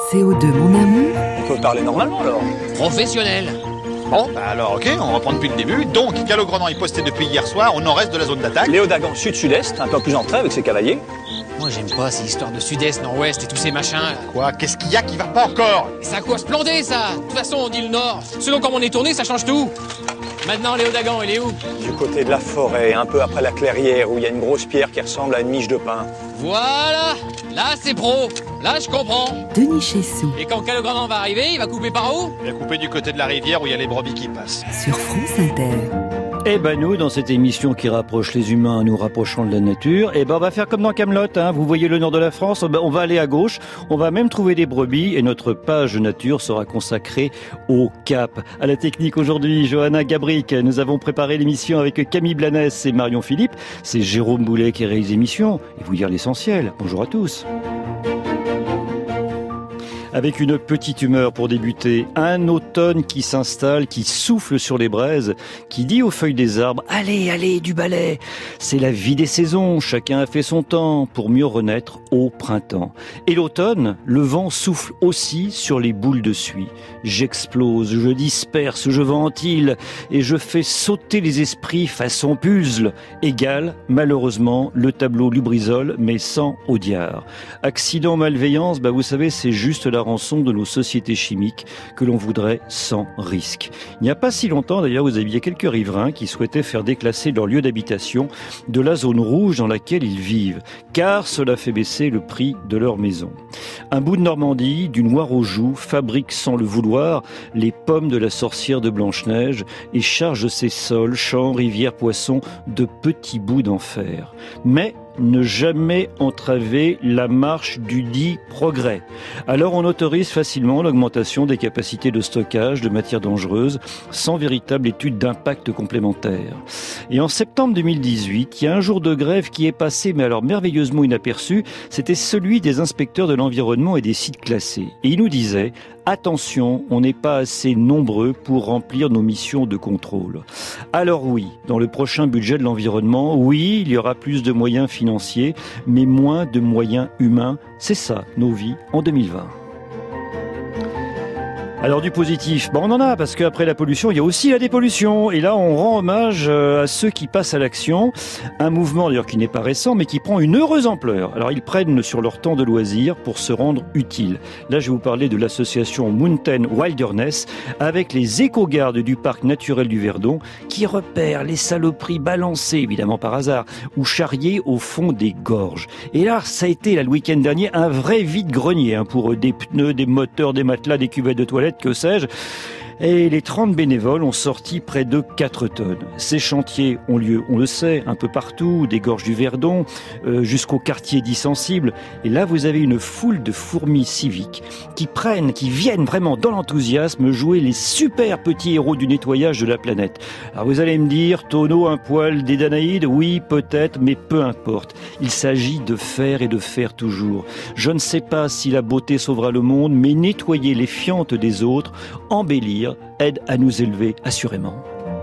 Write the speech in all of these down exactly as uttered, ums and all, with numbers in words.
C O deux, mon amour. On peut parler normalement alors. Professionnel. Bon, bah alors ok, on reprend depuis le début. Donc, Calogrenant est posté depuis hier soir au nord-est de la zone d'attaque. Léo Dagan, sud-sud-est, un peu plus entré avec ses cavaliers. Moi j'aime pas ces histoires de sud-est, nord-ouest et tous ces machins là. Quoi? Qu'est-ce qu'il y a qui va pas encore? C'est à quoi se planter ça? De toute façon on dit le nord. Selon comment on est tourné, ça change tout. Maintenant Léo Dagan, il est où? Du côté de la forêt, un peu après la clairière, où il y a une grosse pierre qui ressemble à une miche de pain. Voilà. Là c'est pro. Là je comprends. Denis Chessou. Et quand Calogrenant va arriver, il va couper par où? Il a coupé du côté de la rivière où il y a les brebis qui passent. Sur France Inter. Eh ben nous, dans cette émission qui rapproche les humains en nous rapprochant de la nature, eh ben on va faire comme dans Kaamelott, hein. Vous voyez le nord de la France, on va aller à gauche, on va même trouver des brebis et notre page nature sera consacrée au Cap. À la technique aujourd'hui, Johanna Gabric. Nous avons préparé l'émission avec Camille Blanès et Marion Philippe. C'est Jérôme Boulet qui réalise l'émission et vous dire l'essentiel. Bonjour à tous. Avec une petite humeur pour débuter, un automne qui s'installe, qui souffle sur les braises, qui dit aux feuilles des arbres « Allez, allez, du balai !» C'est la vie des saisons, chacun a fait son temps pour mieux renaître au printemps. Et l'automne, le vent souffle aussi sur les boules de suie. J'explose, je disperse, je ventile et je fais sauter les esprits façon puzzle. Égal, malheureusement, le tableau Lubrizol, mais sans Audiard. Accident, malveillance, bah vous savez, c'est juste la rançon de nos sociétés chimiques que l'on voudrait sans risque. Il n'y a pas si longtemps, d'ailleurs, vous aviez quelques riverains qui souhaitaient faire déclasser leur lieu d'habitation de la zone rouge dans laquelle ils vivent, car cela fait baisser le prix de leur maison. Un bout de Normandie, du noir aux joues, fabrique sans le vouloir les pommes de la sorcière de Blanche-Neige et charge ses sols, champs, rivières, poissons de petits bouts d'enfer. Mais ne jamais entraver la marche du dit progrès. Alors on autorise facilement l'augmentation des capacités de stockage de matières dangereuses sans véritable étude d'impact complémentaire. Et en septembre deux mille dix-huit, il y a un jour de grève qui est passé, mais alors merveilleusement inaperçu, c'était celui des inspecteurs de l'environnement et des sites classés. Et ils nous disaient « Attention, on n'est pas assez nombreux pour remplir nos missions de contrôle. » Alors oui, dans le prochain budget de l'environnement, oui, il y aura plus de moyens financiers, mais moins de moyens humains. C'est ça, nos vies en deux mille vingt. Alors du positif, bon, on en a, parce qu'après la pollution, il y a aussi la dépollution. Et là, on rend hommage à ceux qui passent à l'action. Un mouvement d'ailleurs qui n'est pas récent, mais qui prend une heureuse ampleur. Alors ils prennent sur leur temps de loisir pour se rendre utiles. Là, je vais vous parler de l'association Mountain Wilderness, avec les éco-gardes du parc naturel du Verdon, qui repèrent les saloperies balancées, évidemment par hasard, ou charriées au fond des gorges. Et là, ça a été, là, le week-end dernier, un vrai vide-grenier, hein, pour des pneus, des moteurs, des matelas, des cuvettes de toilettes, que sais-je. Et les trente bénévoles ont sorti près de quatre tonnes. Ces chantiers ont lieu, on le sait, un peu partout, des gorges du Verdon, euh, jusqu'au quartier dit sensible. Et là, vous avez une foule de fourmis civiques qui prennent, qui viennent vraiment dans l'enthousiasme jouer les super petits héros du nettoyage de la planète. Alors vous allez me dire, tonneau, un poil, des Danaïdes, oui, peut-être, mais peu importe. Il s'agit de faire et de faire toujours. Je ne sais pas si la beauté sauvera le monde, mais nettoyer les fientes des autres, embellir, aide à nous élever, assurément.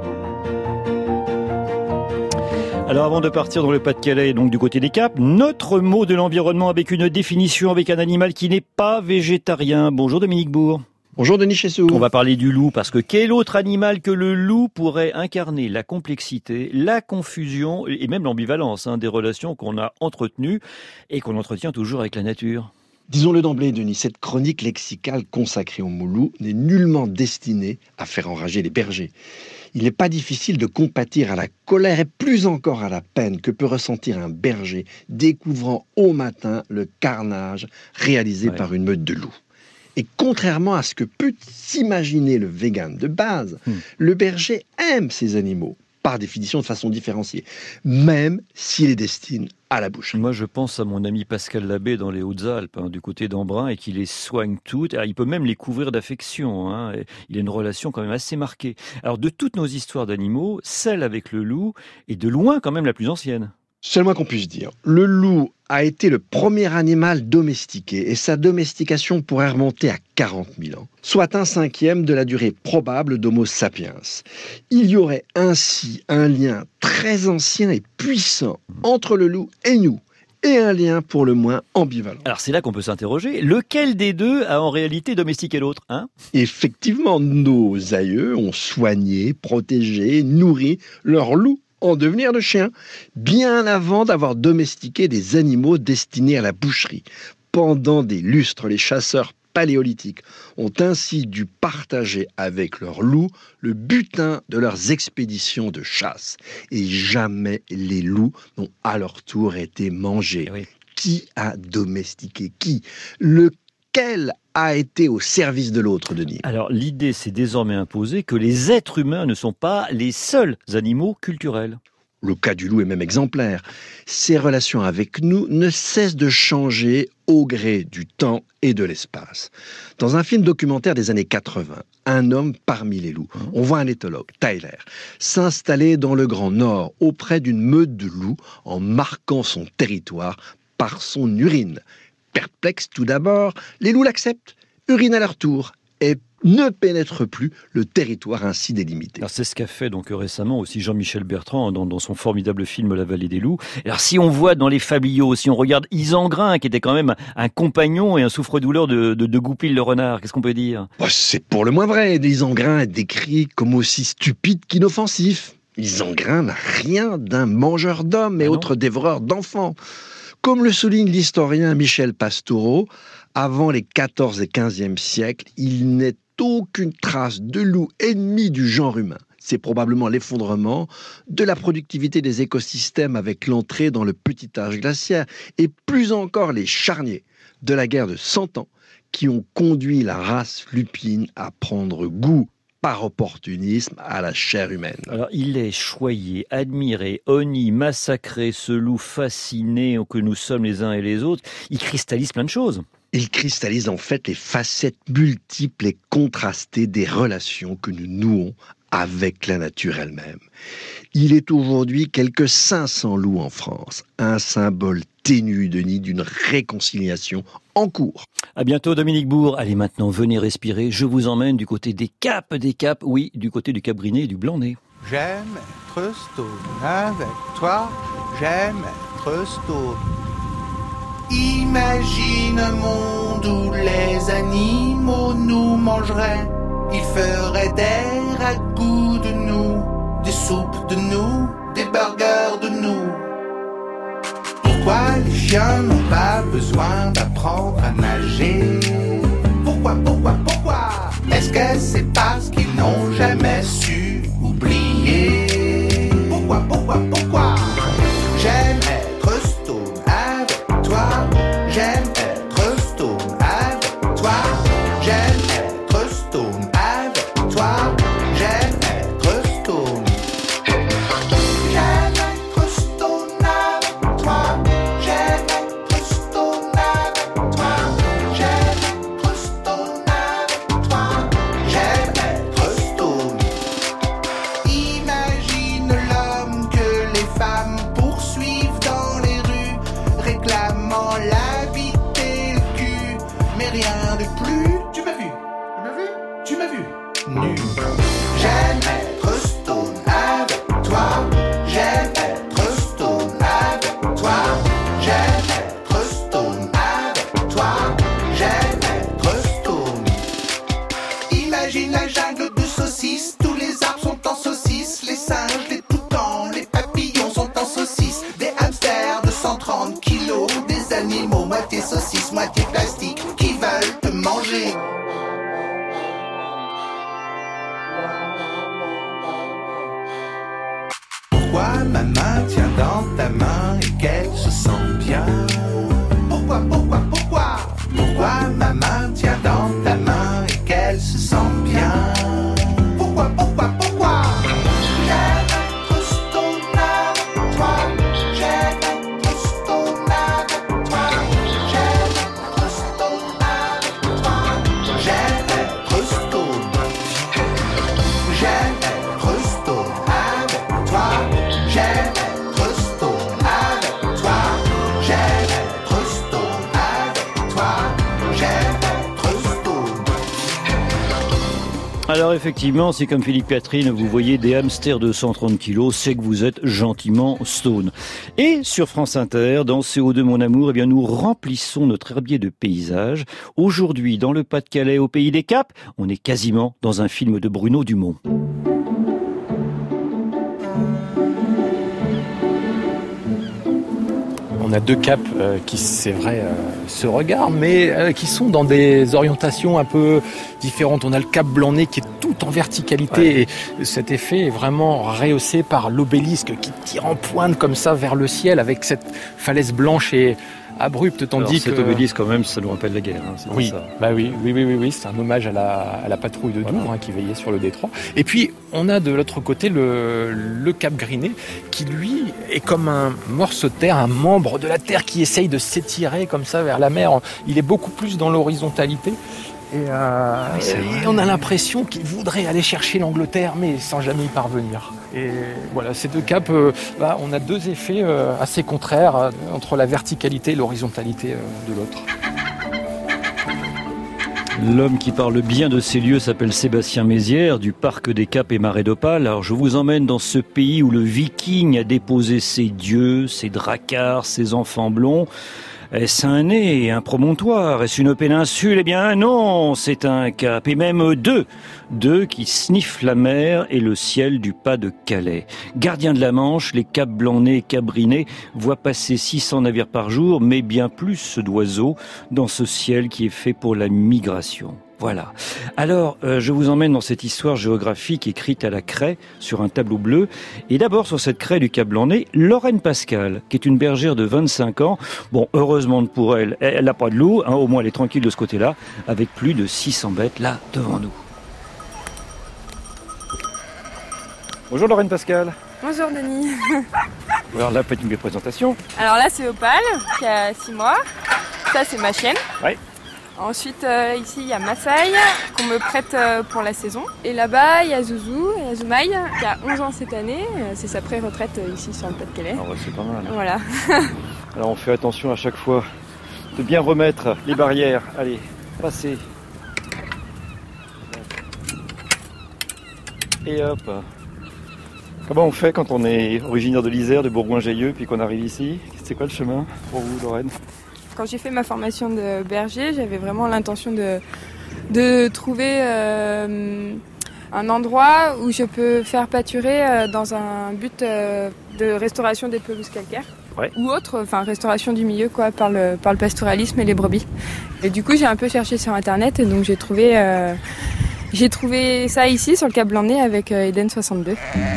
Alors avant de partir dans le Pas-de-Calais, donc du côté des Caps, notre mot de l'environnement avec une définition, avec un animal qui n'est pas végétarien. Bonjour Dominique Bourg. Bonjour Denis Chessou. On va parler du loup, parce que quel autre animal que le loup pourrait incarner la complexité, la confusion et même l'ambivalence, hein, des relations qu'on a entretenues et qu'on entretient toujours avec la nature? Disons-le d'emblée, Denis, cette chronique lexicale consacrée au mot loup n'est nullement destinée à faire enrager les bergers. Il n'est pas difficile de compatir à la colère et plus encore à la peine que peut ressentir un berger découvrant au matin le carnage réalisé ouais. par une meute de loups. Et contrairement à ce que peut s'imaginer le vegan de base, hum. le berger aime ces animaux, par définition de façon différenciée, même s'il les destine à la boucherie. Moi, je pense à mon ami Pascal Labbé dans les Hautes-Alpes, hein, du côté d'Embrun, et qui les soigne toutes. Alors, il peut même les couvrir d'affection. Hein, et il a une relation quand même assez marquée. Alors, de toutes nos histoires d'animaux, celle avec le loup est de loin quand même la plus ancienne. C'est le moins qu'on puisse dire. Le loup a été le premier animal domestiqué et sa domestication pourrait remonter à quarante mille ans, soit un cinquième de la durée probable d'Homo sapiens. Il y aurait ainsi un lien très ancien et puissant entre le loup et nous, et un lien pour le moins ambivalent. Alors c'est là qu'on peut s'interroger. Lequel des deux a en réalité domestiqué l'autre, hein ? Effectivement, nos aïeux ont soigné, protégé, nourri leurs loups en devenir de chiens, bien avant d'avoir domestiqué des animaux destinés à la boucherie. Pendant des lustres, les chasseurs paléolithiques ont ainsi dû partager avec leurs loups le butin de leurs expéditions de chasse. Et jamais les loups n'ont à leur tour été mangés. Oui. Qui a domestiqué qui ? Lequel a été au service de l'autre, Denis ? Alors l'idée s'est désormais imposée que les êtres humains ne sont pas les seuls animaux culturels. Le cas du loup est même exemplaire. Ses relations avec nous ne cessent de changer au gré du temps et de l'espace. Dans un film documentaire des années quatre-vingts, Un homme parmi les loups, on voit un éthologue, Tyler, s'installer dans le Grand Nord auprès d'une meute de loups en marquant son territoire par son urine. Perplexe tout d'abord, les loups l'acceptent, urinent à leur tour et ne pénètre plus le territoire ainsi délimité. Alors c'est ce qu'a fait donc récemment aussi Jean-Michel Bertrand dans, dans son formidable film La Vallée des loups. Alors si on voit dans les fabliaux, si on regarde Isengrin qui était quand même un compagnon et un souffre-douleur de, de, de Goupil le renard, qu'est-ce qu'on peut dire ? Bah, c'est pour le moins vrai. Isengrin est décrit comme aussi stupide qu'inoffensif. Isengrin n'a rien d'un mangeur d'hommes et ah autres dévoreurs d'enfants. Comme le souligne l'historien Michel Pastoureau, avant les quatorzième et quinzième siècles, il n'est aucune trace de loup ennemi du genre humain. C'est probablement l'effondrement de la productivité des écosystèmes avec l'entrée dans le petit âge glaciaire et plus encore les charniers de la guerre de Cent Ans qui ont conduit la race lupine à prendre goût par opportunisme à la chair humaine. Alors il est choyé, admiré, honni, massacré, ce loup fasciné que nous sommes les uns et les autres. Il cristallise plein de choses. Il cristallise en fait les facettes multiples et contrastées des relations que nous nouons avec la nature elle-même. Il est aujourd'hui quelques cinq cents loups en France, un symbole ténu, Denis, d'une réconciliation en cours. À bientôt Dominique Bourg. Allez maintenant, venez respirer. Je vous emmène du côté des Caps, des Caps, oui, du côté du Cap-Briné et du Blanc-Nez. J'aime être stone avec toi, j'aime être stone. Imagine un monde où les animaux nous mangeraient. Ils feraient des ragoûts de nous, des soupes de nous, des burgers de nous. Pourquoi les chiens n'ont pas besoin d'apprendre à nager? Pourquoi, pourquoi, pourquoi? Est-ce que c'est parce qu'ils n'ont jamais su oublier? Pourquoi, pourquoi, pourquoi? J'aime être stone avec toi. J'aime être stone avec toi. J'aime être stone avec toi. J'aime être stone. J'aime être stone avec toi. J'aime être stone avec toi. J'aime être stone avec toi. J'aime être stone. Imagine l'homme que les femmes poursuivent dans les rues, réclamant la bite et le cul, mais rien de plus. Tu m'as vu? Tu m'as vu? Tu m'as vu? Nu. J'aime être stone avec toi. J'aime être stone avec toi. J'aime être stone avec toi. J'aime être stone. Imagine la jungle de saucisses. Tous les arbres sont en saucisses. Les singes, les toutans, les papillons sont en saucisses. Des hamsters de cent trente kilos. Des animaux moitié saucisses, moitié plastique qui veulent te manger. Pourquoi ma main tient dans ta main et qu'elle se sent bien? Pourquoi, pourquoi, pourquoi? Pourquoi ma main Alors effectivement, si comme Philippe Catherine, vous voyez des hamsters de cent trente kilos, c'est que vous êtes gentiment stone. Et sur France Inter, dans C O deux Mon Amour, eh bien nous remplissons notre herbier de paysages. Aujourd'hui, dans le Pas-de-Calais, au pays des Caps, on est quasiment dans un film de Bruno Dumont. On a deux caps euh, qui, c'est vrai, euh, se regardent, mais euh, qui sont dans des orientations un peu différentes. On a le cap Blanc-Nez qui est tout en verticalité, ouais. Et cet effet est vraiment rehaussé par l'obélisque qui tire en pointe comme ça vers le ciel avec cette falaise blanche et abrupte, tandis Alors, cet que... obélisque, quand même, ça nous rappelle la guerre. Hein, c'est oui, ça. Bah oui, oui, oui, oui, oui, c'est un hommage à la, à la patrouille de Douvres, voilà. hein, qui veillait sur le détroit. Et puis, on a de l'autre côté le, le cap Grinet, qui lui est comme un morceau de terre, un membre de la terre qui essaye de s'étirer comme ça vers la mer. Il est beaucoup plus dans l'horizontalité. Et, euh, oui, et on a l'impression qu'il voudrait aller chercher l'Angleterre, mais sans jamais y parvenir. Et voilà, ces deux caps, euh, bah, on a deux effets euh, assez contraires euh, entre la verticalité et l'horizontalité euh, de l'autre. L'homme qui parle bien de ces lieux s'appelle Sébastien Mézières, du Parc des Caps et Marais d'Opale. Alors je vous emmène dans ce pays où le viking a déposé ses dieux, ses dracars, ses enfants blonds. Est-ce un nez, un promontoire? Est-ce une péninsule? Eh bien non, c'est un cap, et même deux. Deux qui sniffent la mer et le ciel du Pas-de-Calais. Gardiens de la Manche, les caps Blanc-Nez et cap Grinet voient passer six cents navires par jour, mais bien plus d'oiseaux dans ce ciel qui est fait pour la migration. Voilà. Alors, euh, je vous emmène dans cette histoire géographique écrite à la craie sur un tableau bleu. Et d'abord, sur cette craie du Cap Blanc-Nez, Lorraine Pascal, qui est une bergère de vingt-cinq ans. Bon, heureusement pour elle, elle n'a pas de loup, hein, au moins elle est tranquille de ce côté-là, avec plus de six cents bêtes là devant nous. Bonjour Lorraine Pascal. Bonjour Denis. Alors là, faites une présentation. Alors là, c'est Opale, qui a six mois. Ça, c'est ma chienne. Ouais. Ensuite, euh, ici, il y a Maasai, qu'on me prête euh, pour la saison. Et là-bas, il y a Zouzou, et Azumai, qui a onze ans cette année. Euh, c'est sa pré-retraite euh, ici sur le Pas-de-Calais. Ah ouais, c'est pas mal. Voilà. Alors on fait attention à chaque fois de bien remettre les barrières. Allez, passez. Et hop. Comment on fait quand on est originaire de l'Isère, de Bourgoin-Jallieu, puis qu'on arrive ici? C'est quoi le chemin pour vous, Lorraine? Quand j'ai fait ma formation de berger, j'avais vraiment l'intention de, de trouver euh, un endroit où je peux faire pâturer euh, dans un but euh, de restauration des pelouses calcaires. Ouais. Ou autre, enfin restauration du milieu quoi, par le, par le pastoralisme et les brebis. Et du coup, j'ai un peu cherché sur internet et donc j'ai trouvé, euh, j'ai trouvé ça ici sur le Cap Blanc-Nez avec euh, Eden soixante-deux.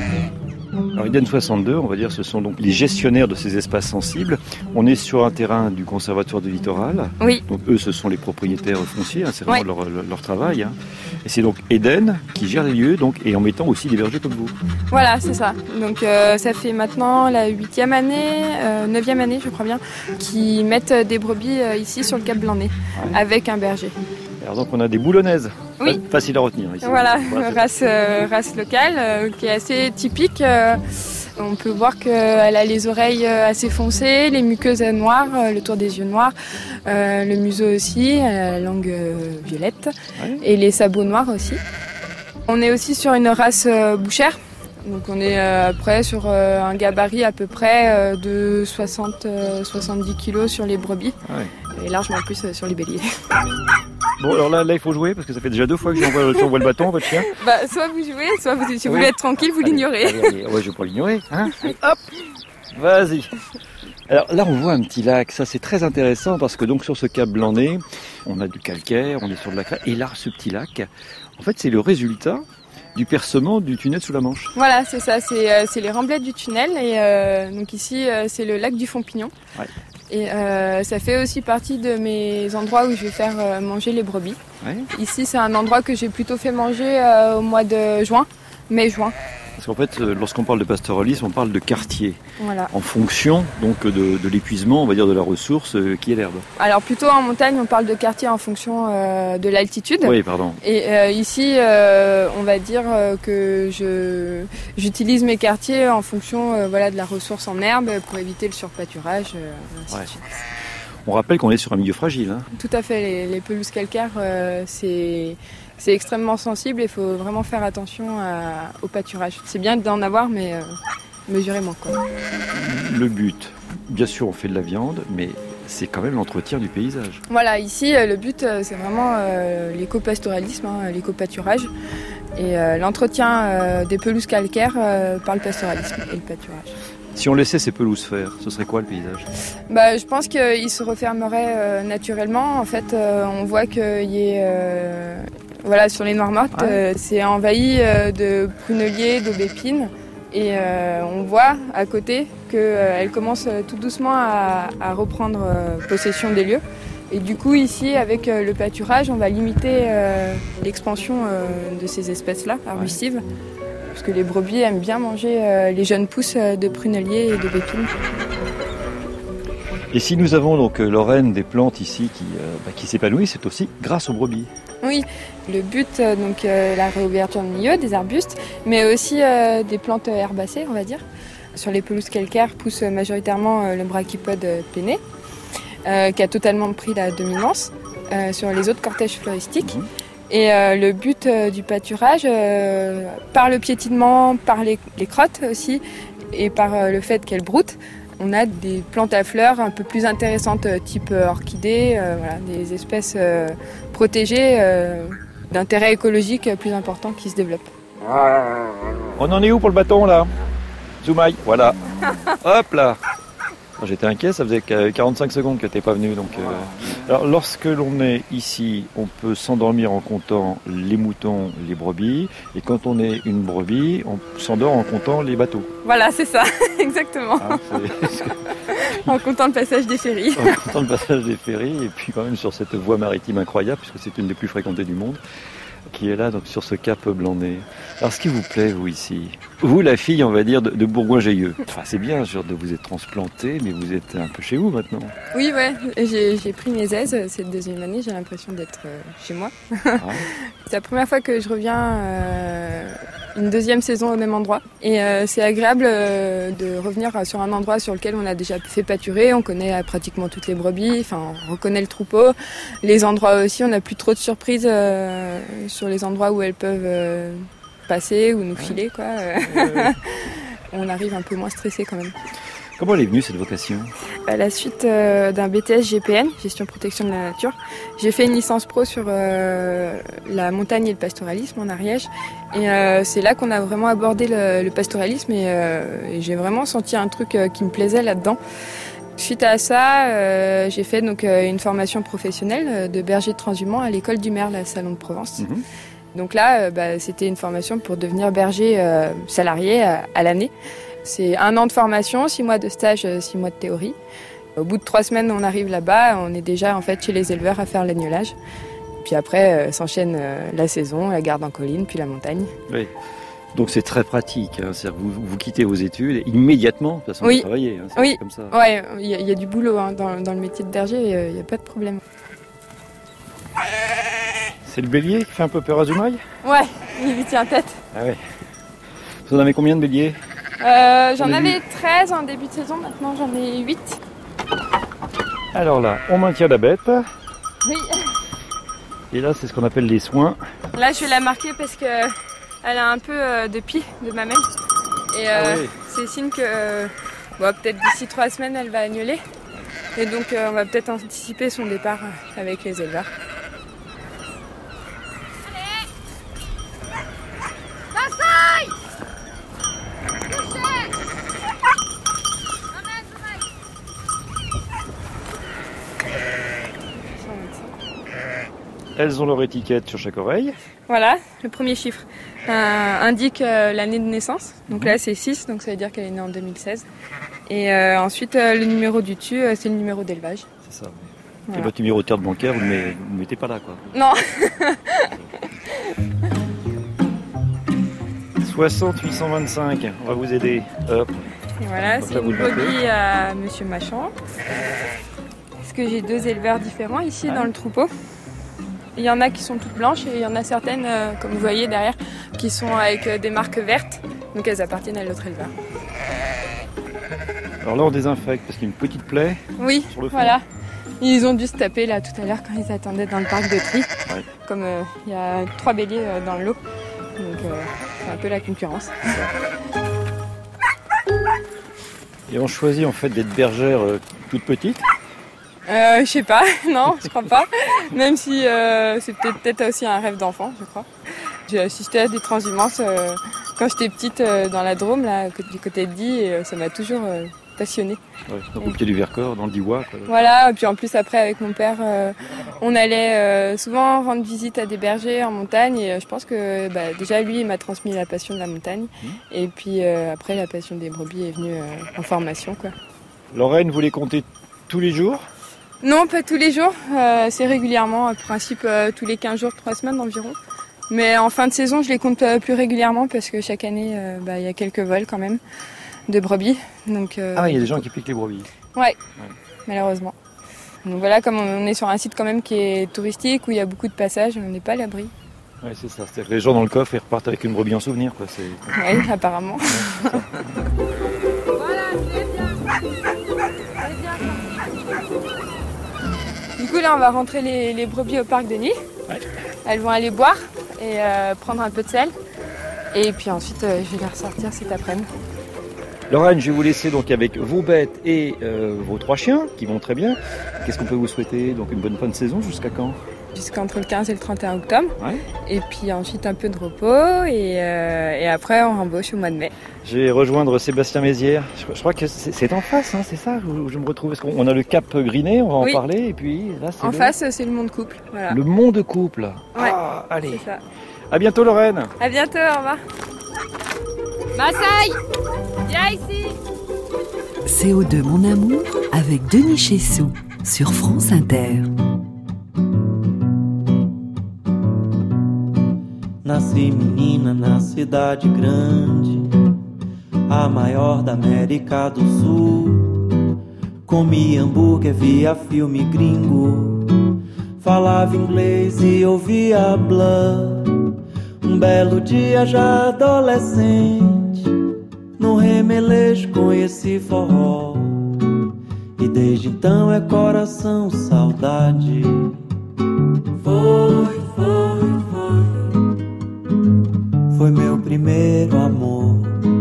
Alors Eden soixante-deux, on va dire, ce sont donc les gestionnaires de ces espaces sensibles. On est sur un terrain du Conservatoire du Littoral. Oui. Donc eux, ce sont les propriétaires fonciers, hein, c'est vraiment ouais. leur, leur, leur travail. Hein. Et c'est donc Eden qui gère les lieux, donc, et en mettant aussi des bergers comme vous. Voilà, c'est ça. Donc euh, ça fait maintenant la huitième année, euh, neuvième année, je crois bien, qu'ils mettent des brebis euh, ici sur le Cap Blanc-Nez, ouais. avec un berger. Alors donc on a des boulonnaises, oui. facile à retenir ici. Voilà, voilà race, euh, race locale euh, qui est assez typique. Euh, on peut voir qu'elle a les oreilles assez foncées, les muqueuses noires, euh, le tour des yeux noirs, euh, le museau aussi, elle a la langue euh, violette ouais. et les sabots noirs aussi. On est aussi sur une race euh, bouchère. Donc on est euh, après sur euh, un gabarit à peu près euh, de soixante à soixante-dix kilos sur les brebis ouais. et largement plus euh, sur les béliers. Bon alors là, là il faut jouer parce que ça fait déjà deux fois que j'envoie, j'envoie le bâton votre chien. Bah soit vous jouez, soit vous, si vous oui. voulez être tranquille, vous allez, l'ignorez. Allez, allez. Ouais, je vais pas l'ignorer. Hein allez, hop, vas-y. Alors là on voit un petit lac, ça c'est très intéressant parce que donc sur ce Cap Blanc-Nez, on a du calcaire, on est sur de la craie et là ce petit lac, en fait c'est le résultat du percement du tunnel sous la Manche. Voilà, c'est ça, c'est, euh, c'est les remblais du tunnel et euh, donc ici euh, c'est le lac du Fond-Pignon. Ouais. Et euh, ça fait aussi partie de mes endroits où je vais faire euh, manger les brebis. Ouais. Ici c'est un endroit que j'ai plutôt fait manger euh, au mois de juin, mai-juin. Parce qu'en fait, lorsqu'on parle de pastoralisme, on parle de quartier. Voilà. En fonction donc de, de l'épuisement, on va dire, de la ressource euh, qui est l'herbe. Alors plutôt en montagne, on parle de quartier en fonction euh, de l'altitude. Oui, pardon. Et euh, ici, euh, on va dire euh, que je, j'utilise mes quartiers en fonction euh, voilà, de la ressource en herbe pour éviter le surpâturage. Euh, ainsi ouais. de suite. On rappelle qu'on est sur un milieu fragile. Hein. Tout à fait, les, les pelouses calcaires, euh, c'est, c'est extrêmement sensible et il faut vraiment faire attention à, au pâturage. C'est bien d'en avoir, mais euh, mesurément, quoi. Le but, bien sûr, on fait de la viande, mais c'est quand même l'entretien du paysage. Voilà, ici, euh, le but, euh, c'est vraiment euh, l'éco-pastoralisme, hein, l'éco-pâturage et euh, l'entretien euh, des pelouses calcaires euh, par le pastoralisme et le pâturage. Si on laissait ces pelouses faire, ce serait quoi le paysage ? Bah, je pense qu'il se refermerait euh, naturellement. En fait, euh, on voit qu'il y est, euh, voilà, sur les Noirmottes, ouais. euh, c'est envahi euh, de pruneliers, d'aubépines. Et euh, on voit à côté qu'elle euh, commence euh, tout doucement à, à reprendre euh, possession des lieux. Et du coup, ici, avec euh, le pâturage, on va limiter euh, l'expansion euh, de ces espèces-là, arbustives. Ouais. Parce que les brebis aiment bien manger euh, les jeunes pousses de pruneliers et d'aubépines. Et si nous avons donc, Lorraine, des plantes ici qui, euh, bah, qui s'épanouissent, c'est aussi grâce aux brebis. Oui, le but, euh, donc euh, la réouverture de milieu, des arbustes, mais aussi euh, des plantes herbacées, on va dire. Sur les pelouses calcaires pousse majoritairement euh, le brachypode penné, euh, qui a totalement pris la dominance euh, sur les autres cortèges floristiques. Mmh. Et euh, le but euh, du pâturage, euh, par le piétinement, par les, les crottes aussi, et par euh, le fait qu'elles broutent, on a des plantes à fleurs un peu plus intéressantes, type euh, orchidées, euh, voilà, des espèces euh, protégées euh, d'intérêt écologique plus important qui se développent. On en est où pour le bâton là ? Zoumaï, voilà. Hop là. J'étais inquiet, ça faisait quarante-cinq secondes que tu n'es pas venu. Donc, euh... Alors, lorsque l'on est ici, on peut s'endormir en comptant les moutons, les brebis. Et quand on est une brebis, on s'endort en comptant les bateaux. Voilà, c'est ça, exactement. Ah, c'est... en comptant le passage des ferries. En comptant le passage des ferries. Et puis quand même sur cette voie maritime incroyable, puisque c'est une des plus fréquentées du monde, qui est là, donc sur ce cap Blanc-Nez. Alors, ce qui vous plaît, vous, ici ? Vous, la fille, on va dire, de, de Bourgoin-Jallieu. Enfin, c'est bien, genre, de vous être transplantée, mais vous êtes un peu chez vous, maintenant. Oui, ouais. J'ai, j'ai pris mes aises cette deuxième année. J'ai l'impression d'être euh, chez moi. Ah. C'est la première fois que je reviens euh, une deuxième saison au même endroit. Et euh, c'est agréable euh, de revenir sur un endroit sur lequel on a déjà fait pâturer. On connaît euh, pratiquement toutes les brebis. Enfin, on reconnaît le troupeau. Les endroits aussi, on n'a plus trop de surprises euh, sur les endroits où elles peuvent euh, passer ou nous filer, quoi. Ouais. On arrive un peu moins stressé quand même. Comment elle est venue cette vocation ? À la suite euh, d'un B T S G P N, gestion protection de la nature, j'ai fait une licence pro sur euh, la montagne et le pastoralisme en Ariège. Et euh, c'est là qu'on a vraiment abordé le, le pastoralisme et, euh, et j'ai vraiment senti un truc euh, qui me plaisait là-dedans. Suite à ça, euh, j'ai fait donc euh, une formation professionnelle de berger transhumant à l'école du maire, la Salon de Provence. Mmh. Donc là, euh, bah, c'était une formation pour devenir berger euh, salarié à, à l'année. C'est un an de formation, six mois de stage, six mois de théorie. Au bout de trois semaines, on arrive là-bas, on est déjà en fait chez les éleveurs à faire l'agnelage. Puis après, euh, s'enchaîne euh, la saison, la garde en colline, puis la montagne. Oui. Donc c'est très pratique, hein. C'est-à-dire que vous, vous quittez vos études immédiatement, de toute façon, oui. vous travaillez. Hein. C'est oui, comme ça. Ouais, il y, y a du boulot hein, dans, dans le métier de berger, il n'y a, a pas de problème. C'est le bélier qui fait un peu peur à Zoumaï ? Ouais, il lui tient tête. Ah ouais. Vous en avez combien de béliers ? euh, J'en avais treize en début de saison, maintenant j'en ai huit. Alors là, on maintient la bête. Oui. Et là, c'est ce qu'on appelle les soins. Là, je vais la marquer parce que elle a un peu euh, de pie de mamelle. Et euh, ah oui. C'est signe que euh, bon, peut-être d'ici trois semaines, elle va agneler. Et donc, euh, on va peut-être anticiper son départ avec les éleveurs. Elles ont leur étiquette sur chaque oreille. Voilà, le premier chiffre euh, indique euh, l'année de naissance. Donc mmh. là, c'est six, donc ça veut dire qu'elle est née en deux mille seize. Et euh, ensuite, euh, le numéro du dessus, euh, c'est le numéro d'élevage. C'est ça. Voilà. Et votre numéro de carte bancaire, vous ne le mettez pas là, quoi. Non. soixante huit cent vingt-cinq, on va vous aider. Hop. Et voilà, donc c'est une brebis à Monsieur Machan. Parce que j'ai deux éleveurs différents ici ah. dans le troupeau. Il y en a qui sont toutes blanches et il y en a certaines, euh, comme vous voyez derrière, qui sont avec euh, des marques vertes. Donc elles appartiennent à l'autre éleveur. Alors là, on désinfecte parce qu'il y a une petite plaie oui, sur le fond. Voilà. Ils ont dû se taper là tout à l'heure quand ils attendaient dans le parc de tri. Ouais. Comme il euh, y a trois béliers euh, dans le lot. Donc euh, c'est un peu la concurrence. Et on choisit en fait d'être bergère euh, toute petite. Euh, je sais pas, non, je crois pas. Même si euh, c'est peut-être, peut-être aussi un rêve d'enfant, je crois. J'ai assisté à des transhumances euh, quand j'étais petite euh, dans la Drôme, là, du côté de Die, et euh, ça m'a toujours euh, passionnée. Ouais, donc au pied du Vercors, dans le Diois. Quoi. Voilà, et puis en plus après avec mon père, euh, on allait euh, souvent rendre visite à des bergers en montagne, et euh, je pense que bah, déjà lui il m'a transmis la passion de la montagne, mmh. et puis euh, après la passion des brebis est venue euh, en formation, quoi. Lorraine, vous les comptez tous les jours ? Non, pas tous les jours, euh, c'est régulièrement, en principe euh, tous les quinze jours, trois semaines environ. Mais en fin de saison, je les compte euh, plus régulièrement parce que chaque année, euh, bah, y a quelques vols quand même de brebis. Donc, euh... Ah, il y a des gens qui piquent les brebis. Ouais, ouais, malheureusement. Donc voilà, comme on est sur un site quand même qui est touristique, où il y a beaucoup de passages, on n'est pas à l'abri. Ouais, c'est ça. C'est-à-dire que les gens dans le coffre, ils repartent avec une brebis en souvenir, quoi. C'est... Oui, apparemment. Ouais, du coup, là, on va rentrer les, les brebis au parc de Die. Ouais. Elles vont aller boire et euh, prendre un peu de sel. Et puis ensuite, euh, je vais les ressortir cet après-midi. Lorraine, je vais vous laisser donc avec vos bêtes et euh, vos trois chiens qui vont très bien. Qu'est-ce qu'on peut vous souhaiter ? Donc une bonne fin de saison jusqu'à quand ? Jusqu'entre le quinze et le trente et un octobre. Ouais. Et puis ensuite un peu de repos et, euh, et après on embauche au mois de mai. Je vais rejoindre Sébastien Mézières. Je, je crois que c'est, c'est en face, hein, c'est ça où je me retrouve. Parce qu'on a le Cap Griné, on va en oui. parler. Et puis là, c'est en le... face, c'est le Mont de Couple. Voilà. Le Mont de Couple. Ouais. Ah, allez. C'est ça. À bientôt Lorraine. À bientôt, au revoir. Massaï, viens ici. C O deux Mon Amour avec Denis Chessou sur France Inter. Nasci menina na cidade grande, a maior da América do Sul. Comia hambúrguer, via filme gringo, falava inglês e ouvia Blur. Um belo dia já adolescente, no Remelejo conheci forró. E desde então é coração, saudade. Foi, foi, foi, foi meu primeiro amor.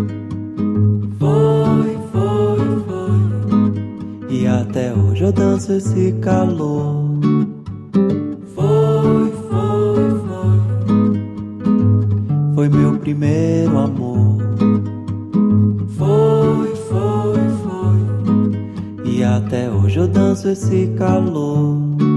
Foi, foi, foi, e até hoje eu danço esse calor. Foi, foi, foi, foi meu primeiro amor. Foi, foi, foi, e até hoje eu danço esse calor.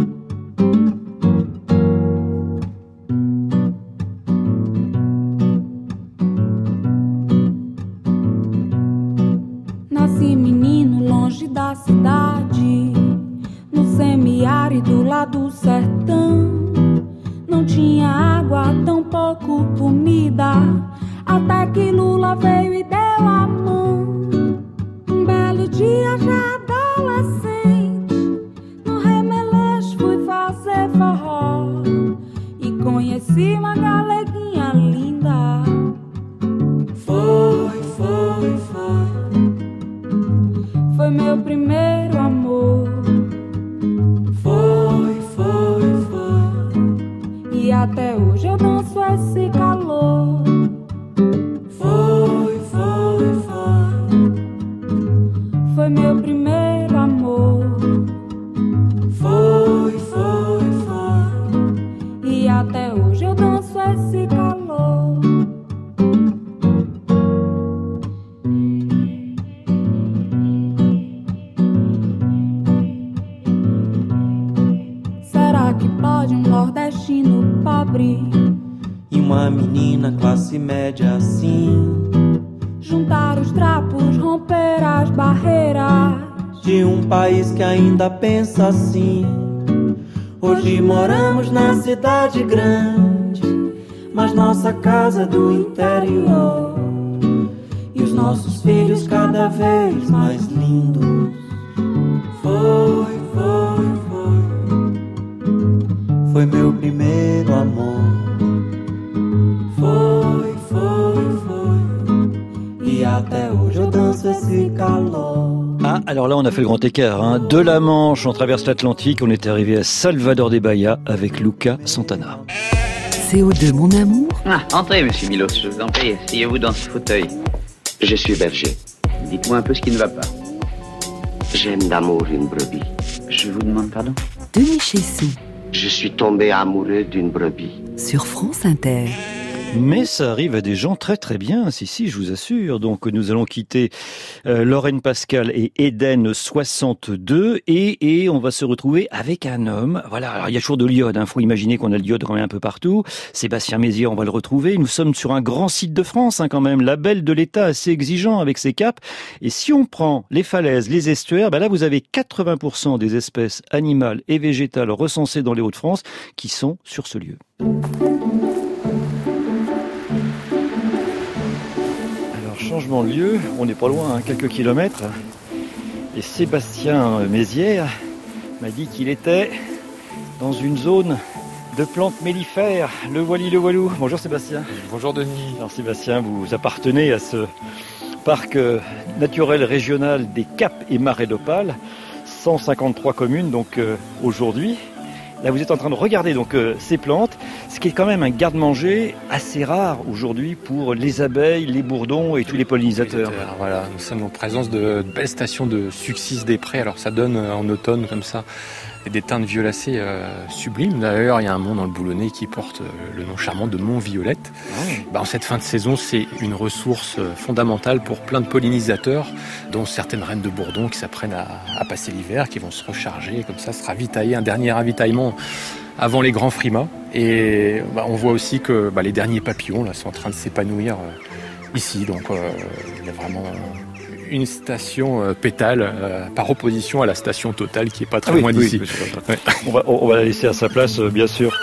Nasci menino longe da cidade, no semiárido lá do sertão. Não tinha água, tão pouco comida, até que Lula veio e deu a mão. Um belo dia já adolescente, no Remelejo fui fazer forró e conheci uma galeguinha linda. Foi, foi, foi, foi meu primeiro amor. Foi, foi, foi, e até hoje eu danço esse calor. Foi, foi, foi, foi meu primeiro amor. Foi, foi, foi, e até hoje eu danço esse calor. Será que pode um nordestino pobre e uma menina classe média assim juntar os trapos, romper as barreiras de um país que ainda pensa assim? Hoje moramos na cidade grande, mas nossa casa é do interior, e os nossos filhos cada vez mais lindos. Foi, foi, foi, foi meu primeiro amor. Foi, foi, foi, e até hoje eu danço esse calor. Ah, Alors là, on a fait le grand écart. Hein. De la Manche, on traverse l'Atlantique, on est arrivé à Salvador de Bahia avec Luca Santana. C O deux, mon amour. Ah, entrez, monsieur Milos, je vous en prie. Asseyez-vous dans ce fauteuil. Je suis berger. Dites-moi un peu ce qui ne va pas. J'aime d'amour une brebis. Je vous demande pardon ? Denis Chessou. Je suis tombé amoureux d'une brebis. Sur France Inter. Mais ça arrive à des gens très très bien, si si, je vous assure. Donc nous allons quitter euh, Lorraine Pascal et Eden soixante-deux et, et on va se retrouver avec un homme. Voilà, alors il y a toujours de l'iode, hein. Faut imaginer qu'on a de l'iode quand même un peu partout. Sébastien Mézières, on va le retrouver. Nous sommes sur un grand site de France hein, quand même, label de l'État assez exigeant avec ses caps. Et si on prend les falaises, les estuaires, ben là vous avez quatre-vingts pour cent des espèces animales et végétales recensées dans les Hauts-de-France qui sont sur ce lieu. Changement de lieu, on n'est pas loin, hein, quelques kilomètres. Et Sébastien Mézières m'a dit qu'il était dans une zone de plantes mellifères, le Wally le Walou. Bonjour Sébastien. Bonjour Denis. Alors Sébastien, vous appartenez à ce parc naturel régional des Caps et Marais d'Opale, cent cinquante-trois communes donc euh, aujourd'hui. Là, vous êtes en train de regarder donc euh, ces plantes, ce qui est quand même un garde-manger assez rare aujourd'hui pour les abeilles, les bourdons et tous les pollinisateurs. Voilà, nous sommes en présence de belles stations de Succis des Prés. Alors ça donne euh, en automne comme ça des teintes violacées euh, sublimes. D'ailleurs, il y a un mont dans le Boulonnais qui porte euh, le nom charmant de Mont Violette. Oh. Bah, en cette fin de saison, c'est une ressource euh, fondamentale pour plein de pollinisateurs, dont certaines reines de bourdons qui s'apprennent à, à passer l'hiver, qui vont se recharger, comme ça, se ravitailler, un dernier ravitaillement avant les grands frimas. Et bah, on voit aussi que bah, les derniers papillons là, sont en train de s'épanouir euh, ici. Donc euh, il y a vraiment une station euh, pétale euh, par opposition à la station Total qui est pas très ah oui, loin oui, d'ici. Oui, ouais. on, va, on va la laisser à sa place, euh, bien sûr.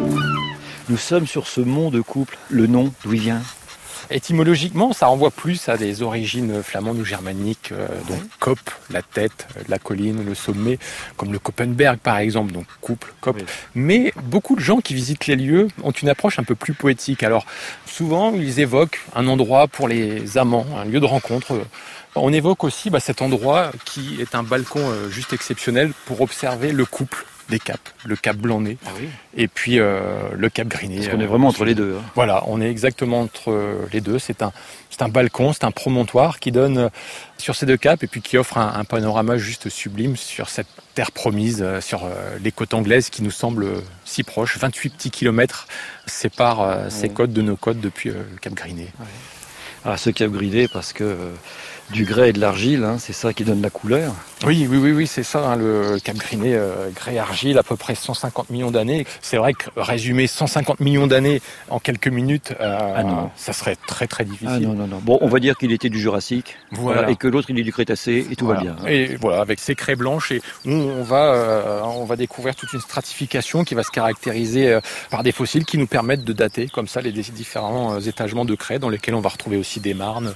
Nous sommes sur ce mont de couple. Le nom, d'où il vient ? Étymologiquement, ça renvoie plus à des origines flamandes ou germaniques, euh, donc Kop, la tête, la colline, le sommet, comme le Koppenberg par exemple, donc couple, Kop. Oui. Mais beaucoup de gens qui visitent les lieux ont une approche un peu plus poétique. Alors souvent, ils évoquent un endroit pour les amants, un lieu de rencontre. On évoque aussi bah, cet endroit qui est un balcon euh, juste exceptionnel pour observer le couple des caps, le cap Blanc-Nez ah oui. et puis euh, le cap Griné. Parce qu'on est vraiment euh, entre les deux. Hein. Voilà, on est exactement entre les deux. C'est un, c'est un balcon, c'est un promontoire qui donne sur ces deux caps et puis qui offre un, un panorama juste sublime sur cette terre promise, sur euh, les côtes anglaises qui nous semblent si proches. vingt-huit petits kilomètres séparent euh, ces ouais. côtes de nos côtes depuis euh, le cap Griné. Ouais. Ah, ce cap Griné parce que... Euh... du grès et de l'argile, hein, c'est ça qui donne la couleur. Oui, oui, oui, oui, c'est ça, hein, le cap Griné, euh, grès argile, à peu près cent cinquante millions d'années. C'est vrai que résumer cent cinquante millions d'années en quelques minutes, euh, ah non. ça serait très très difficile. Ah non, non, non. Bon, on va dire qu'il était du Jurassique, voilà. Voilà, et que l'autre il est du Crétacé, et tout voilà. va bien. Hein. Et voilà, avec ces craies blanches, et on, on va, euh, on va découvrir toute une stratification qui va se caractériser euh, par des fossiles qui nous permettent de dater comme ça les différents euh, étagements de craies dans lesquels on va retrouver aussi des marnes.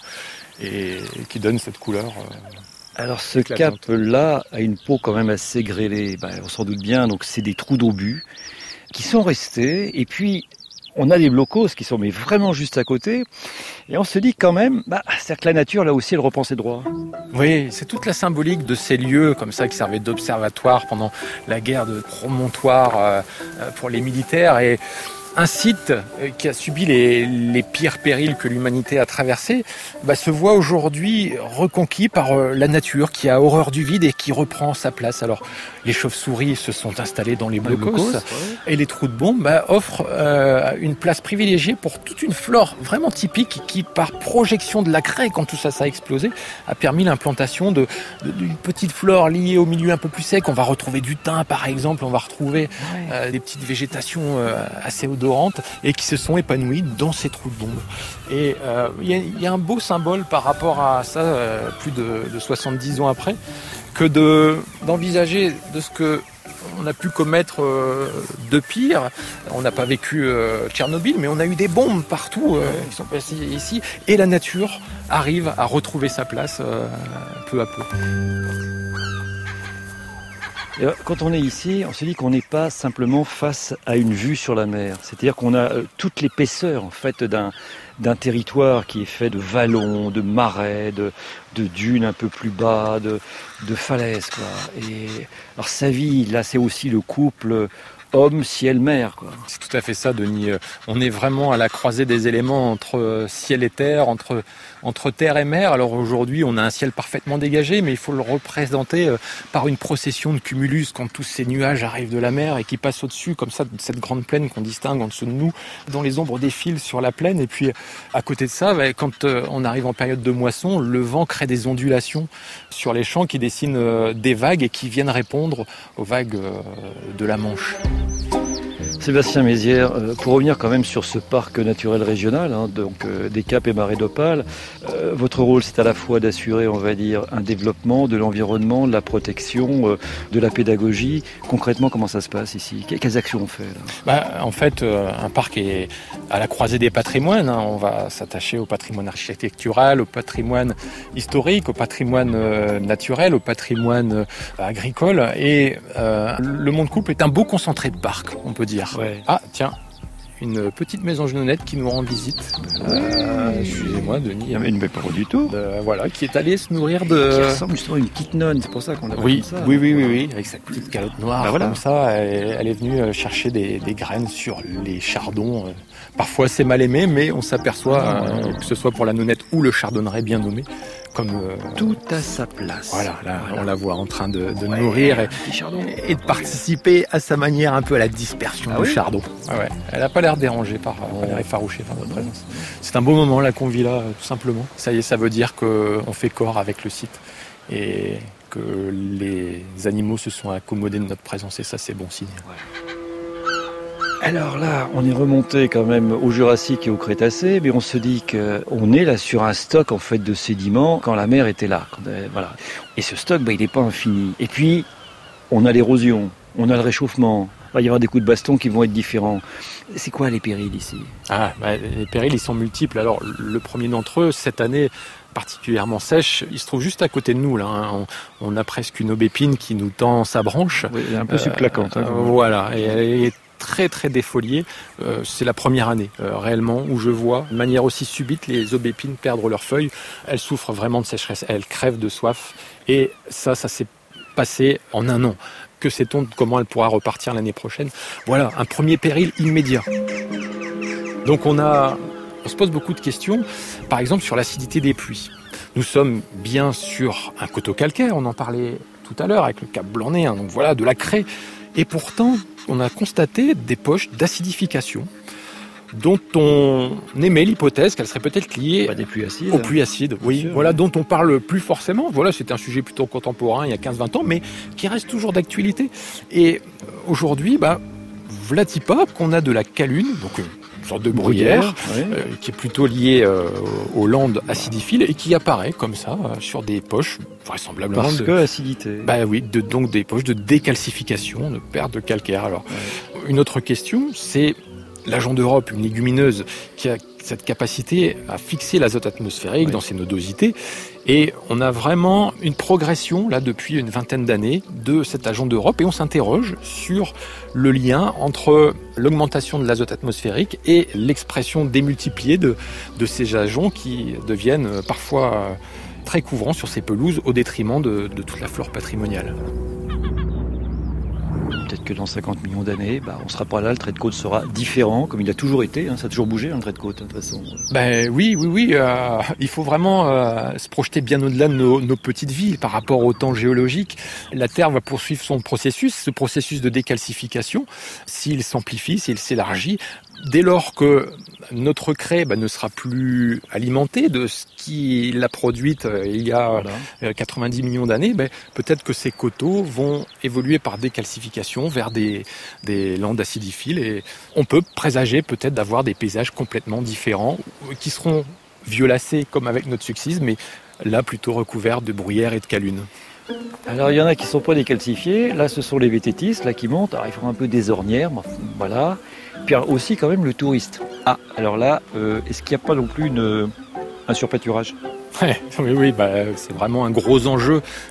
Et qui donne cette couleur. Euh, Alors ce cap-là a une peau quand même assez grêlée, ben, on s'en doute bien, donc c'est des trous d'obus qui sont restés, et puis on a des blocos qui sont mais vraiment juste à côté, et on se dit quand même, bah, c'est-à-dire que la nature là aussi elle reprend ses droits. Oui, c'est toute la symbolique de ces lieux comme ça qui servaient d'observatoire pendant la guerre de promontoire euh, pour les militaires, et un site qui a subi les, les pires périls que l'humanité a traversés bah, se voit aujourd'hui reconquis par la nature qui a horreur du vide et qui reprend sa place. Alors les chauves-souris se sont installés dans les blocos ouais. et les trous de bombes bah, offrent euh, une place privilégiée pour toute une flore vraiment typique qui, par projection de la craie, quand tout ça, ça a explosé, a permis l'implantation de, de, d'une petite flore liée au milieu un peu plus sec. On va retrouver du thym par exemple, on va retrouver ouais. euh, des petites végétations euh, assez odorantes et qui se sont épanouies dans ces trous de bombes. Et il euh, y, y a un beau symbole par rapport à ça, euh, plus de, de soixante-dix ans après, que de, d'envisager de ce que on a pu commettre euh, de pire. On n'a pas vécu euh, Tchernobyl, mais on a eu des bombes partout euh, qui sont passées ici, et la nature arrive à retrouver sa place euh, peu à peu. Et quand on est ici, on se dit qu'on n'est pas simplement face à une vue sur la mer. C'est-à-dire qu'on a toute l'épaisseur en fait d'un d'un territoire qui est fait de vallons, de marais, de, de dunes un peu plus bas, de, de falaises, quoi. Et alors sa vie, là, c'est aussi le couple homme, ciel, mer, quoi. C'est tout à fait ça, Denis. On est vraiment à la croisée des éléments entre ciel et terre, entre, entre terre et mer. Alors aujourd'hui, on a un ciel parfaitement dégagé, mais il faut le représenter par une procession de cumulus quand tous ces nuages arrivent de la mer et qui passent au-dessus, comme ça, de cette grande plaine qu'on distingue en dessous de nous, dont les ombres défilent sur la plaine. Et puis, à côté de ça, quand on arrive en période de moisson, le vent crée des ondulations sur les champs qui dessinent des vagues et qui viennent répondre aux vagues de la Manche. Sébastien Mézières, pour revenir quand même sur ce parc naturel régional, hein, donc euh, des Caps et Marais d'Opale, euh, votre rôle c'est à la fois d'assurer, on va dire, un développement de l'environnement, de la protection, euh, de la pédagogie. Concrètement, comment ça se passe ici ? Quelles actions on fait là ? Bah, en fait, euh, un parc est à la croisée des patrimoines. Hein. On va s'attacher au patrimoine architectural, au patrimoine historique, au patrimoine euh, naturel, au patrimoine euh, agricole. Et euh, le Monde Couple est un beau concentré de parc, on peut dire. Ouais. Ah, tiens, une petite maison jeunonnette qui nous rend visite. Euh, excusez-moi, Denis. Mais, mais pas du tout. Euh, voilà, qui est allée se nourrir de... Qui ressemble justement à une petite nonne, c'est pour ça qu'on l'a oui, comme ça. Oui, oui, oui, oui, avec sa petite calotte noire, bah voilà. Comme ça. Elle, elle est venue chercher des, des graines sur les chardons. Parfois, c'est mal aimé, mais on s'aperçoit, ah, euh, que ce soit pour la nonnette ou le chardonneret bien nommé, comme euh, tout à sa place. Voilà, là, voilà. On la voit en train de, de ouais, nourrir et, et de participer à sa manière un peu à la dispersion ah, du oui chardon. Ah ouais. Elle n'a pas l'air dérangée par, oh. pas l'air effarouchée par notre présence. C'est un beau moment là qu'on vit là, tout simplement. Ça y est, ça veut dire qu'on fait corps avec le site et que les animaux se sont accommodés de notre présence et ça, c'est bon signe. Ouais. Alors là, on est remonté quand même au Jurassique et au Crétacé, mais on se dit qu'on est là sur un stock en fait de sédiments quand la mer était là. Quand, euh, voilà. Et ce stock, bah, il n'est pas infini. Et puis, on a l'érosion, on a le réchauffement. Il va y avoir des coups de baston qui vont être différents. C'est quoi les périls ici ? Ah, bah, les périls, ils sont multiples. Alors, le premier d'entre eux, cette année particulièrement sèche, il se trouve juste à côté de nous. Là, hein. on, on a presque une aubépine qui nous tend sa branche. Oui, elle est un peu euh, subclaquante. Hein, euh, voilà, et elle est très très défoliée. Euh, c'est la première année euh, réellement où je vois de manière aussi subite les aubépines perdre leurs feuilles. Elles souffrent vraiment de sécheresse, elles crèvent de soif. Et ça, ça s'est passé en un an. Que sait-on de comment elle pourra repartir l'année prochaine ? Voilà, un premier péril immédiat. Donc on a, on se pose beaucoup de questions, par exemple sur l'acidité des pluies. Nous sommes bien sur un coteau calcaire, on en parlait tout à l'heure avec le Cap Blanc-Nez, hein, donc voilà, de la craie. Et pourtant, on a constaté des poches d'acidification dont on émet l'hypothèse qu'elles seraient peut-être liées bah, des pluies acides, aux pluies acides, oui, sûr, voilà, dont on parle plus forcément. Voilà, c'est un sujet plutôt contemporain il y a quinze vingt ans, mais qui reste toujours d'actualité. Et aujourd'hui, bah, vlati pas qu'on a de la calune, donc une sorte de bruyère, bruyère oui. euh, qui est plutôt liée euh, aux landes acidiphiles et qui apparaît comme ça euh, sur des poches vraisemblablement parce de que acidité. Bah oui, de, donc des poches de décalcification, de perte de calcaire. Alors, ouais. Une autre question, c'est l'agent d'Europe, une légumineuse qui a cette capacité à fixer l'azote atmosphérique oui. dans ses nodosités. Et on a vraiment une progression, là, depuis une vingtaine d'années, de cet agent d'Europe. Et on s'interroge sur le lien entre l'augmentation de l'azote atmosphérique et l'expression démultipliée de, de ces agents qui deviennent parfois très couvrants sur ces pelouses au détriment de, de toute la flore patrimoniale. Peut-être que dans cinquante millions d'années, bah, on ne sera pas là, le trait de côte sera différent, comme il a toujours été, hein, ça a toujours bougé, hein, le trait de côte, hein, de toute façon. Ben oui, oui, oui, euh, il faut vraiment euh, se projeter bien au-delà de nos, nos petites villes par rapport au temps géologique. La Terre va poursuivre son processus, ce processus de décalcification, s'il s'amplifie, s'il s'élargit, dès lors que notre craie bah, ne sera plus alimentée de ce qui l'a produite euh, il y a voilà. euh, quatre-vingt-dix millions d'années, bah, peut-être que ces coteaux vont évoluer par décalcification vers des, des landes acidiphiles et on peut présager peut-être d'avoir des paysages complètement différents qui seront violacés comme avec notre succise, mais là plutôt recouverts de bruyère et de calune. Alors il y en a qui ne sont pas décalcifiés, là ce sont les vététistes là, qui montent, alors ils font un peu des ornières, voilà. Puis aussi quand même le touriste. Ah, alors là, euh, est-ce qu'il n'y a pas non plus une, un surpâturage ? Oui, oui, bah, c'est vraiment un gros enjeu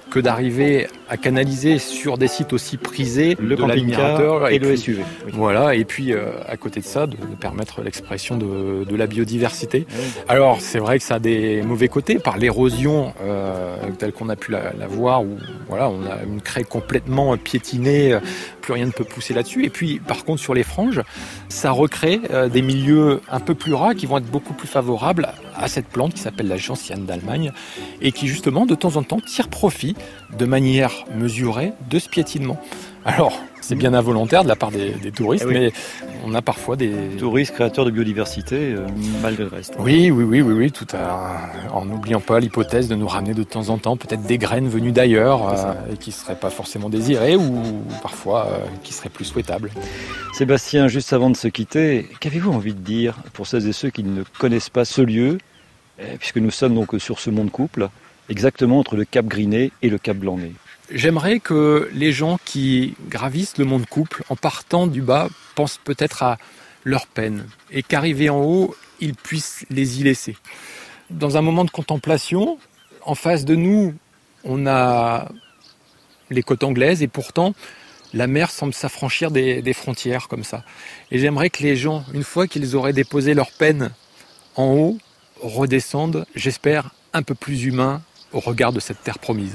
que d'arriver à canaliser sur des sites aussi prisés le de l'admirateur et, et le puis, S U V. Oui. Voilà, et puis euh, à côté de ça, de, de permettre l'expression de, de la biodiversité. Oui. Alors c'est vrai que ça a des mauvais côtés par l'érosion euh, telle qu'on a pu la, la voir, où voilà, on a une craie complètement piétinée, plus rien ne peut pousser là-dessus. Et puis par contre sur les franges, ça recrée euh, des milieux un peu plus rares qui vont être beaucoup plus favorables à cette plante qui s'appelle la gentiane d'Allemagne et qui justement de temps en temps tire profit de manière mesurée de ce piétinement. Alors, c'est bien involontaire de la part des, des touristes, eh oui. mais on a parfois des... touristes créateurs de biodiversité, euh, malgré le reste. Oui, oui, oui, oui, oui, tout à... en n'oubliant pas l'hypothèse de nous ramener de temps en temps peut-être des graines venues d'ailleurs euh, et qui ne seraient pas forcément désirées ou parfois euh, qui seraient plus souhaitables. Sébastien, juste avant de se quitter, qu'avez-vous envie de dire pour celles et ceux qui ne connaissent pas ce lieu, puisque nous sommes donc sur ce mont de Couple, exactement entre le Cap Griné et le Cap Blanc-Nez? J'aimerais que les gens qui gravissent le mont de Couple, en partant du bas, pensent peut-être à leur peine et qu'arrivés en haut, ils puissent les y laisser. Dans un moment de contemplation, en face de nous, on a les côtes anglaises et pourtant, la mer semble s'affranchir des, des frontières comme ça. Et j'aimerais que les gens, une fois qu'ils auraient déposé leur peine en haut, redescendent, j'espère, un peu plus humains au regard de cette terre promise.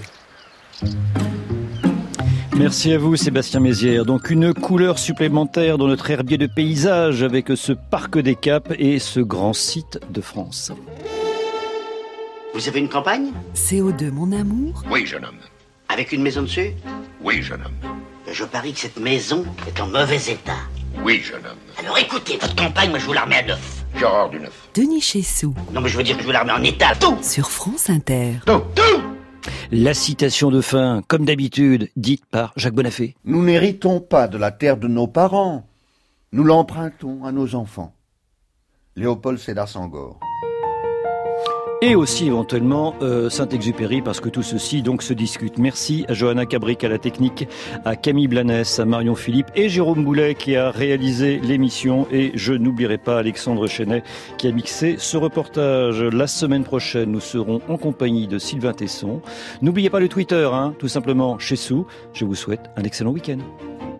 Merci à vous Sébastien Mézières. Donc une couleur supplémentaire dans notre herbier de paysage avec ce parc des Caps et ce grand site de France. Vous avez une campagne ? C O deux, mon amour. Oui, jeune homme. Avec une maison dessus ? Oui, jeune homme. Je parie que cette maison est en mauvais état. Oui, jeune homme. Alors écoutez, votre campagne, moi je vous la remets à neuf. J'ai horreur du neuf. Denis Chessou. Non mais je veux dire que je vous la remets en état, tout. Sur France Inter. Tout, tout. La citation de fin, comme d'habitude, dite par Jacques Bonafé. Nous n'héritons pas de la terre de nos parents. Nous l'empruntons à nos enfants. Léopold Sédar Senghor. Et aussi éventuellement euh, Saint-Exupéry, parce que tout ceci donc se discute. Merci à Johanna Cabric à la technique, à Camille Blanès, à Marion Philippe et Jérôme Boulet qui a réalisé l'émission. Et je n'oublierai pas Alexandre Chenet qui a mixé ce reportage. La semaine prochaine, nous serons en compagnie de Sylvain Tesson. N'oubliez pas le Twitter, hein, tout simplement Chessou. Je vous souhaite un excellent week-end.